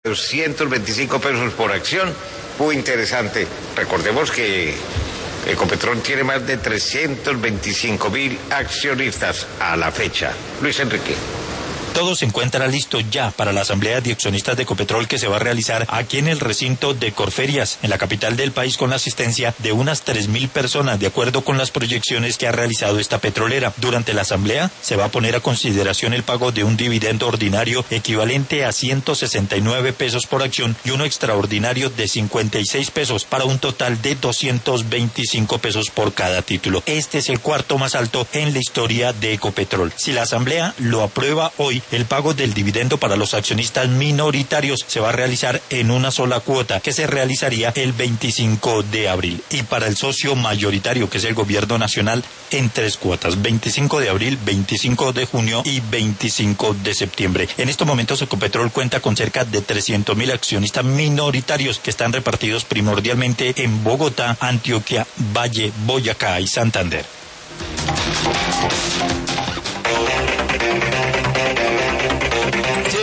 225 pesos por acción. Muy interesante. Recordemos que Ecopetrol tiene más de 325.000 accionistas a la fecha. Luis Enrique. Todo se encuentra listo ya para la asamblea de accionistas de Ecopetrol que se va a realizar aquí en el recinto de Corferias, en la capital del país, con la asistencia de unas 3.000 personas, de acuerdo con las proyecciones que ha realizado esta petrolera. Durante la asamblea se va a poner a consideración el pago de un dividendo ordinario equivalente a 169 pesos por acción y uno extraordinario de 56 pesos para un total de 225 pesos por cada título. Este es el cuarto más alto en la historia de Ecopetrol. Si la asamblea lo aprueba hoy, el pago del dividendo para los accionistas minoritarios se va a realizar en una sola cuota, que se realizaría el 25 de abril. Y para el socio mayoritario, que es el gobierno nacional, en 3 cuotas: 25 de abril, 25 de junio y 25 de septiembre. En estos momentos Ecopetrol cuenta con cerca de 300.000 accionistas minoritarios que están repartidos primordialmente en Bogotá, Antioquia, Valle, Boyacá y Santander.